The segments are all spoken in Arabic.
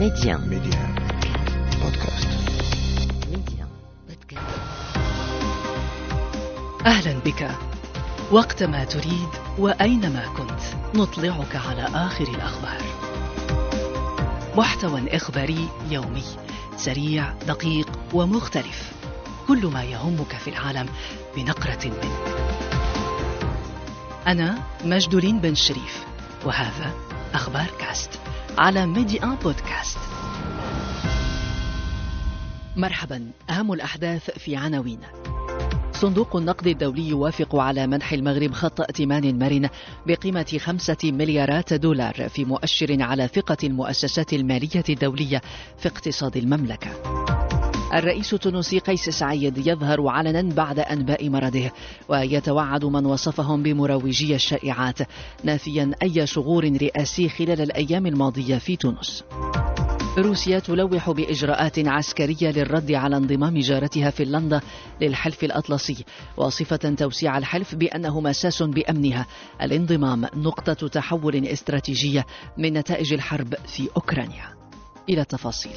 Média بودكاست. أهلا بك. وقتما تريد وأينما كنت نطلعك على آخر الأخبار. محتوى إخباري يومي سريع دقيق ومختلف، كل ما يهمك في العالم بنقرة منه. أنا مجدولين بن شريف، وهذا أخبار كاست على ميديا بودكاست. مرحبا. أهم الأحداث في عناوين. صندوق النقد الدولي يوافق على منح المغرب خط ائتمان مرن بقيمة 5 مليارات دولار، في مؤشر على ثقة المؤسسات المالية الدولية في اقتصاد المملكة. الرئيس التونسي قيس سعيد يظهر علنا بعد أنباء مرضه، ويتوعد من وصفهم بمروجي الشائعات، نافيا أي شغور رئاسي خلال الأيام الماضية في تونس. روسيا تلوح بإجراءات عسكرية للرد على انضمام جارتها فنلندا للحلف الأطلسي، واصفة توسيع الحلف بأنه مساس بأمنها. الانضمام نقطة تحول استراتيجية من نتائج الحرب في أوكرانيا. إلى التفاصيل.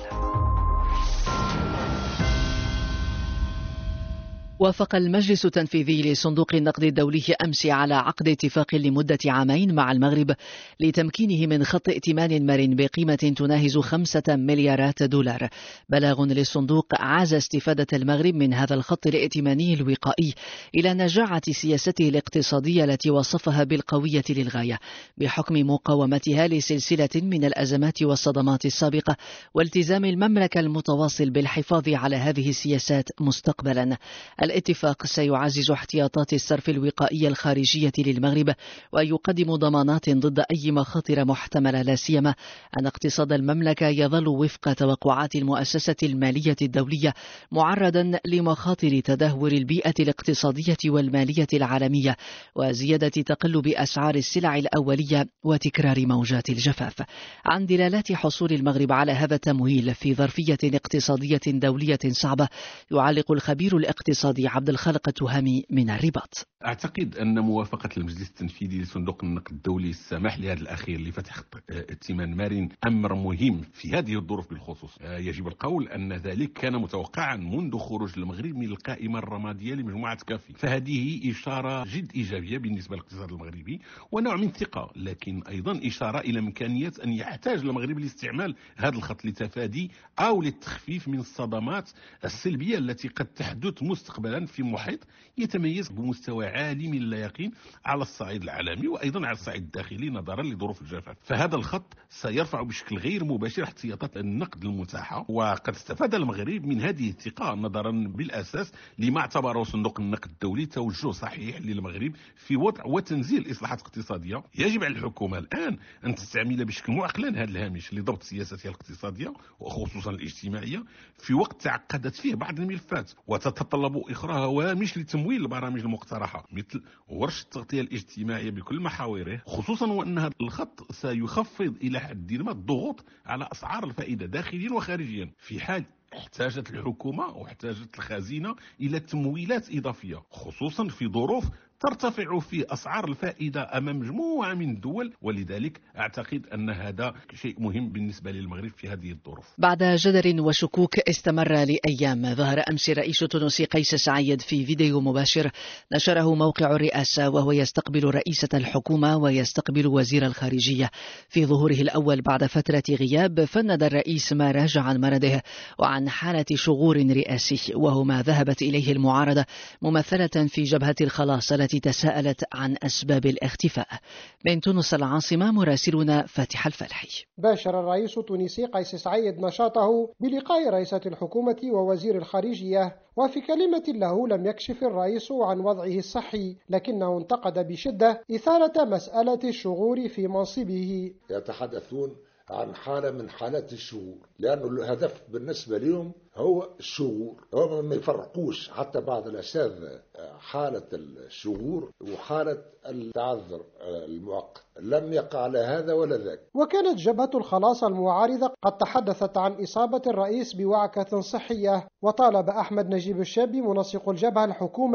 وافق المجلس التنفيذي لصندوق النقد الدولي أمس على عقد اتفاق لمدة عامين مع المغرب لتمكينه من خط ائتمان مرن بقيمة تناهز 5 مليارات دولار. بلاغ للصندوق عاز استفادة المغرب من هذا الخط الائتماني الوقائي إلى نجاعة سياسته الاقتصادية التي وصفها بالقوية للغاية، بحكم مقاومتها لسلسلة من الأزمات والصدمات السابقة، والتزام المملكة المتواصل بالحفاظ على هذه السياسات مستقبلا. الاتفاق سيعزز احتياطات الصرف الوقائية الخارجية للمغرب، ويقدم ضمانات ضد أي مخاطر محتملة، لا سيما أن اقتصاد المملكة يظل وفق توقعات المؤسسة المالية الدولية معرضا لمخاطر تدهور البيئة الاقتصادية والمالية العالمية، وزيادة تقلب أسعار السلع الأولية، وتكرار موجات الجفاف. عن دلالات حصول المغرب على هذا التمويل في ظرفية اقتصادية دولية صعبة، يعلق الخبير الاقتصادي عبد الخالق التهامي من الرباط. أعتقد أن موافقة المجلس التنفيذي لصندوق النقد الدولي السماح لهذا الأخير لفتح ائتمان مرن أمر مهم في هذه الظروف بالخصوص. يجب القول أن ذلك كان متوقعا منذ خروج المغرب من القائمة الرمادية لمجموعة كافي، فهذه إشارة جد إيجابية بالنسبة للاقتصاد المغربي ونوع من ثقة، لكن أيضا إشارة إلى إمكانية أن يحتاج المغرب لاستعمال هذا الخط لتفادي أو للتخفيف من الصدمات السلبية التي قد تحدث مستقبلا في محيط يتميز بمستوى عالي من اللايقين على الصعيد العالمي وأيضا على الصعيد الداخلي نظرا لظروف الجفاف. فهذا الخط سيرفع بشكل غير مباشر احتياطات النقد المتاحة، وقد استفاد المغرب من هذه الثقة نظرا بالأساس لما اعتبره صندوق النقد الدولي توجه صحيح للمغرب في وضع وتنزيل إصلاحات اقتصادية. يجب على الحكومة الآن أن تستعمل بشكل معقل هذا الهامش لضبط سياستها الاقتصادية وخصوصا الاجتماعية في وقت تعقدت فيه بعض الملفات، وتتطلب إخراج هوامش لتمويل البرامج المقترحة مثل ورش التغطية الاجتماعية بكل محاوره، خصوصا وأن هذا الخط سيخفض إلى حد ما الضغوط على أسعار الفائدة داخليا وخارجيا، في حال احتاجت الحكومة واحتاجت الخزينة إلى تمويلات إضافية، خصوصا في ظروف ترتفع في أسعار الفائدة أمام مجموعة من الدول. ولذلك أعتقد أن هذا شيء مهم بالنسبة للمغرب في هذه الظروف. بعد جدل وشكوك استمر لأيام، ظهر أمس الرئيس التونسي قيس سعيد في فيديو مباشر نشره موقع الرئاسة، وهو يستقبل رئيسة الحكومة ويستقبل وزير الخارجية. في ظهوره الأول بعد فترة غياب، فند الرئيس ما راجع عن مرضه وعن حالة شغور رئاسي، وهو ما ذهبت إليه المعارضة ممثلة في جبهة الخلاص التي تساءلت عن أسباب الاختفاء. من تونس العاصمة مراسلنا فاتح الفلحي. باشر الرئيس التونسي قيس سعيد نشاطه بلقاء رئيسة الحكومة ووزير الخارجية، وفي كلمة له لم يكشف الرئيس عن وضعه الصحي، لكنه انتقد بشدة إثارة مسألة الشغور في منصبه. يتحدثون عن حالة من حالات الشغور، لأنه الهدف بالنسبة لهم هو الشغور. هم ما يفرقوش حتى بعض الأساتذة حالة الشغور وحالة التعذر المؤقت، لم يقع على هذا ولا ذاك. وكانت جبهة الخلاص المعارضة قد تحدثت عن إصابة الرئيس بوعكة صحية، وطالب أحمد نجيب الشابي منسق الجبهة الحكومة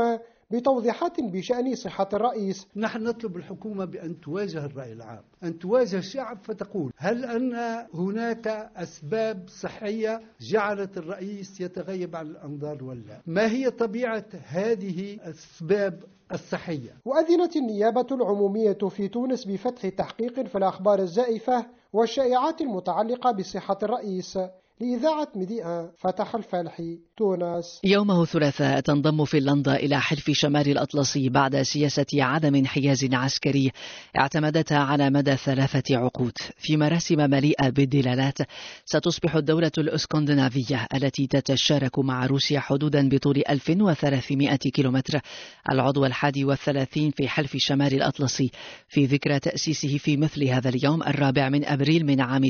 بتوضيحات بشأن صحة الرئيس. نحن نطلب الحكومة بأن تواجه الرأي العام، أن تواجه الشعب فتقول هل أن هناك أسباب صحية جعلت الرئيس يتغيب عن الأنظار ولا؟ ما هي طبيعة هذه الأسباب الصحية؟ وأذنت النيابة العمومية في تونس بفتح تحقيق في الأخبار الزائفة والشائعات المتعلقة بصحة الرئيس. لإذاعة ميديا فتح الفالحي، تونس. يومه الثلاثاء تنضم فنلندا إلى حلف شمال الأطلسي بعد سياسة عدم انحياز عسكري اعتمدتها على مدى 3 عقود. في مراسم مليئة بالدلالات ستصبح الدولة الأسكندنافية التي تتشارك مع روسيا حدودا بطول 1300 كيلومتر العضو 31 في حلف شمال الأطلسي، في ذكرى تأسيسه في مثل هذا اليوم 4 أبريل من عام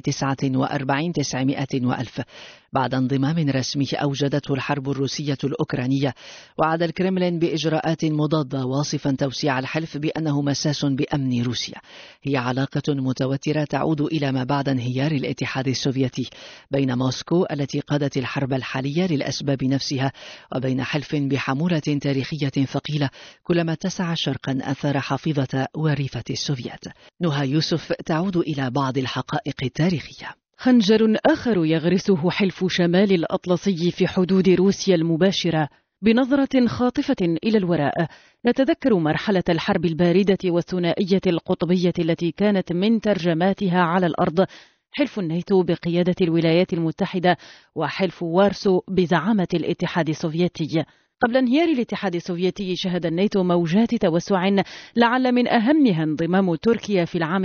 49 بعد انضمام رسمي أوجدته الحرب الروسية الأوكرانية. وعد الكرملين بإجراءات مضادة واصفا توسيع الحلف بأنه مساس بأمن روسيا. هي علاقة متوترة تعود إلى ما بعد انهيار الاتحاد السوفيتي بين موسكو التي قادت الحرب الحالية للأسباب نفسها وبين حلف بحمولة تاريخية ثقيلة كلما اتسع شرقا أثار حفيظة وريفة السوفيات. نهى يوسف تعود إلى بعض الحقائق التاريخية. خنجر آخر يغرسه حلف شمال الأطلسي في حدود روسيا المباشرة. بنظرة خاطفة إلى الوراء نتذكر مرحلة الحرب الباردة والثنائية القطبية التي كانت من ترجماتها على الأرض حلف الناتو بقيادة الولايات المتحدة وحلف وارسو بزعامة الاتحاد السوفيتي. قبل انهيار الاتحاد السوفيتي شهد الناتو موجات توسع لعل من أهمها انضمام تركيا في العام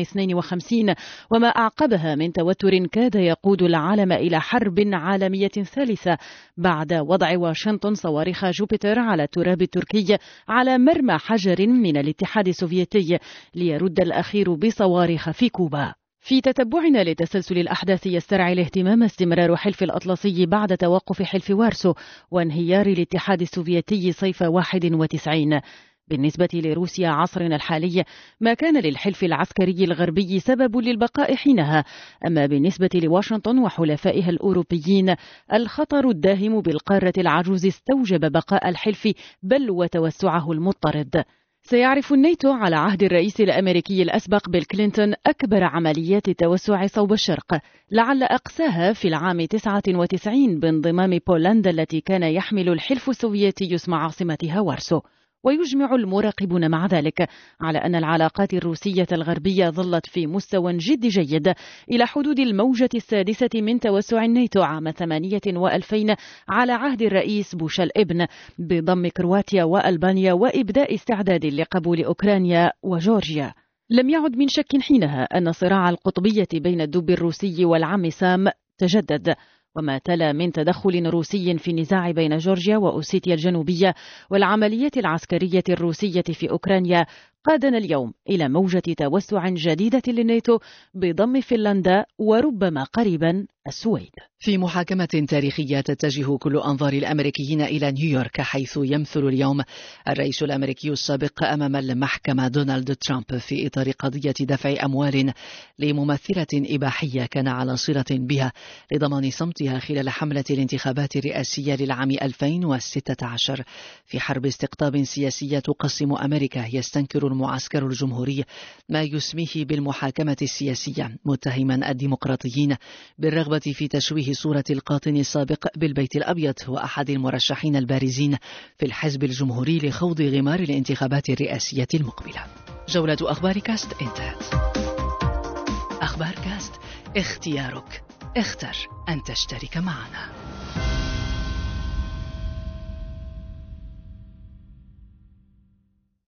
52 وما أعقبها من توتر كاد يقود العالم إلى حرب عالمية ثالثة بعد وضع واشنطن صواريخ جوبيتر على التراب التركي على مرمى حجر من الاتحاد السوفيتي ليرد الأخير بصواريخ في كوبا. في تتبعنا لتسلسل الأحداث يسترعي الاهتمام استمرار حلف الأطلسي بعد توقف حلف وارسو وانهيار الاتحاد السوفيتي صيف 91. بالنسبة لروسيا عصرنا الحالي ما كان للحلف العسكري الغربي سبب للبقاء حينها، أما بالنسبة لواشنطن وحلفائها الأوروبيين الخطر الداهم بالقارة العجوز استوجب بقاء الحلف بل وتوسعه المضطرد. سيعرف الناتو على عهد الرئيس الأمريكي الأسبق بيل كلينتون أكبر عمليات التوسع صوب الشرق، لعل أقساها في العام 99 بانضمام بولندا التي كان يحمل الحلف السوفيتي اسم عاصمتها وارسو. ويجمع المراقبون مع ذلك على أن العلاقات الروسية الغربية ظلت في مستوى جد جيد إلى حدود الموجة السادسة من توسع الناتو عام 2000 على عهد الرئيس بوش الابن بضم كرواتيا وألبانيا وإبداء استعداد لقبول أوكرانيا وجورجيا. لم يعد من شك حينها أن صراع القطبية بين الدب الروسي والعم سام تجدد، وما تلا من تدخل روسي في النزاع بين جورجيا وأوسيتيا الجنوبية والعمليات العسكرية الروسية في أوكرانيا قادنا اليوم إلى موجة توسع جديدة للناتو بضم فنلندا وربما قريبا السويد. في محاكمة تاريخية تتجه كل أنظار الأمريكيين إلى نيويورك، حيث يمثل اليوم الرئيس الأمريكي السابق أمام المحكمة دونالد ترامب في إطار قضية دفع أموال لممثلة إباحية كان على صلة بها لضمان صمتها خلال حملة الانتخابات الرئاسية للعام 2016 في حرب استقطاب سياسية تقسم أمريكا. يستنكر المعسكر الجمهوري ما يسميه بالمحاكمة السياسية، متهما الديمقراطيين بالرغبة في تشويه صورة القاطن السابق بالبيت الأبيض وأحد المرشحين البارزين في الحزب الجمهوري لخوض غمار الانتخابات الرئاسية المقبلة. جولة أخبار كاست انتهت. أخبار كاست، اختيارك، اختر أن تشترك معنا.